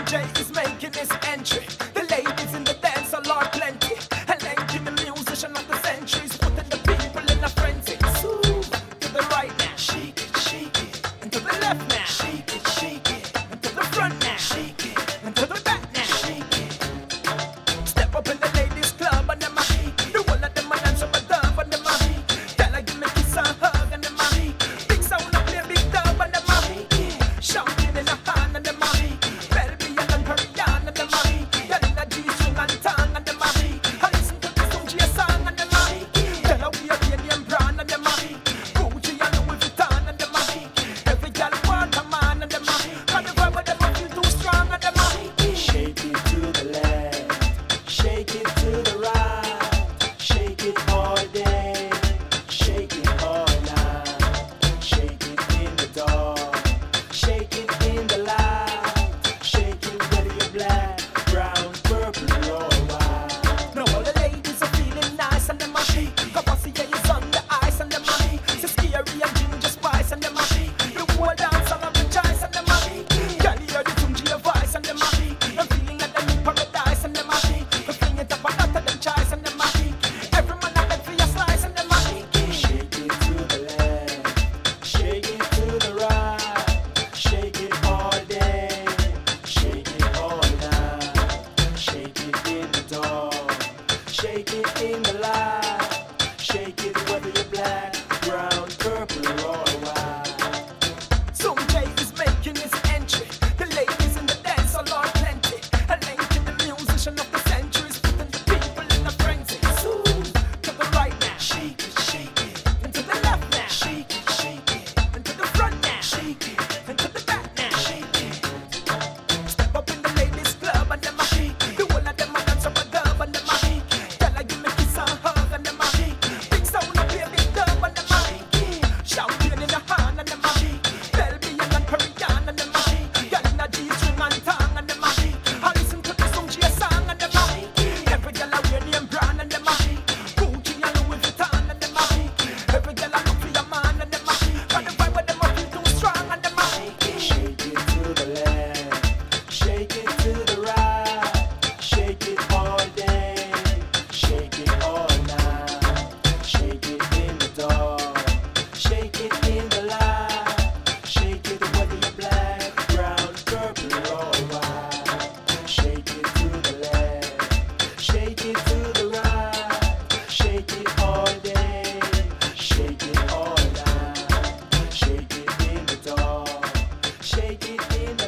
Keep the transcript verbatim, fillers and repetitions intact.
J is making his entry. The ladies in the dance are lot plenty. And Lenky, the musician of the centuries, putting the people in a frenzy. So, to the right now, shake it, shake it. And to the left now, shake it, shake it. And to the front now, shake it. And to the back now, shake it. Step up in the ladies' club and them a shake it. The one of them a dance up a dub and them a shake it. Tell her give me kiss and hug and them a shake it. Big sound a play big dub and them a shake it. Shouting in a hand and them a shake it. Belgian and Korean and them a shake it. Girl in a G-string and tongue and them a shake it. And listen to the Soulja song and them a shake it. Tell her we are Canadian brand and them a shake it. Gucci and Louis Vuitton and them a shake it. Every girl want a man and them a shake it. And the vibe of them a feel too strong and them a shake it. Shake it to the left, shake it to the right, shake it all day, shake it all night, shake it in the dark, shake it in the light, shake it whether you're black, brown, purple or white. Now all the ladies are feeling nice and them a shake. Capacity is on the ice and them a shake. So scary and ginger spice and them a shake. The whole dance all of the choice and them a shake. Girl hear the Soulja voice and them a shake. I'm feeling like them in paradise and them a shake. I'm flinging it up a lot of them choice and them a shake. Every man a beg for your slice and them a shake. Shake it to the left, shake it to the right, shake it all day, shake it all night, shake it in the dark, shake it in the light, shake it whether you're black, brown, purple or white. Soulja is making his entry. The ladies in the dance are lot plenty. And Lenky, the musician of the centuries, putting the people in a frenzy. So, to the right now, Shake it, shake it, and to the left now, shake it, shake it, and to the front now, shake it, and to the back now. shake it. Step up in the ladies' club and them a shake. The whole of them a dance up a dub and them a shake. Tell her give me kiss and hug and them a shake. Big sound a play big dub and them a shake. Champagne in the hand and them a shake. Belgian and Korean and them a shake. Girl in a G-string and tongue and them a shake. I listen to the Soulja song and them a shake. Every girl a wear name brand and them a shake. Gucci and Louis Vuitton and them a shake. Every girl a look for your man and them a shake. And the vibe of them a feel too strong and them a shake. Shake it to the left, shake it to the right, shake it all day, shake it all night, shake it in the dark, shake it in the light, shake it whether you're black, brown, purple or white. Shake it to the left, shake it to the right, shake it all day, shake it all night, shake it in the dark, shake it in the